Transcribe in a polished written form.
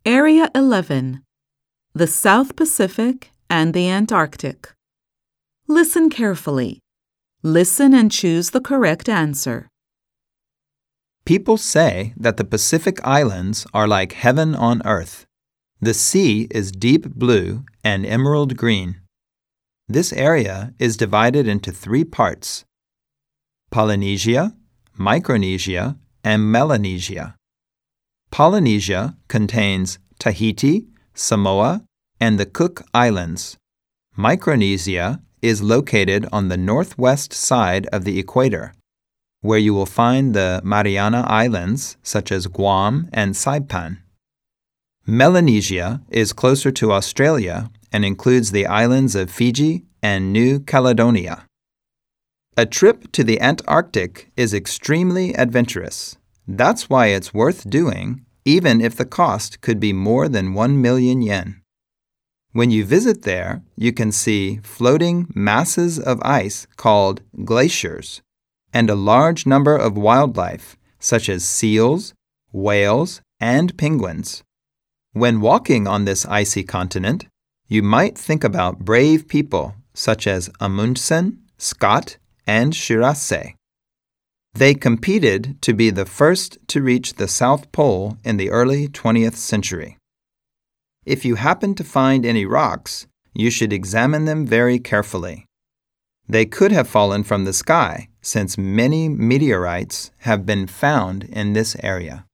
Area 11. The South Pacific and the Antarctic. Listen carefully. Listen and choose the correct answer. People say that the Pacific Islands are like heaven on earth. The sea is deep blue and emerald green. This area is divided into 3 parts: Polynesia, Micronesia, and Melanesia. Polynesia contains Tahiti, Samoa, and the Cook Islands. Micronesia is located on the northwest side of the equator, where you will find the Mariana Islands, such as Guam and Saipan. Melanesia is closer to Australia and includes the islands of Fiji and New Caledonia. A trip to the Antarctic is extremely adventurous. That's why it's worth doing, even if the cost could be more than 1 million yen. When you visit there, you can see floating masses of ice called glaciers, and a large number of wildlife, such as seals, whales, and penguins. When walking on this icy continent, you might think about brave people such as Amundsen, Scott, and Shirase. They competed to be the first to reach the South Pole in the early 20th century. If you happen to find any rocks, you should examine them very carefully. They could have fallen from the sky, since many meteorites have been found in this area.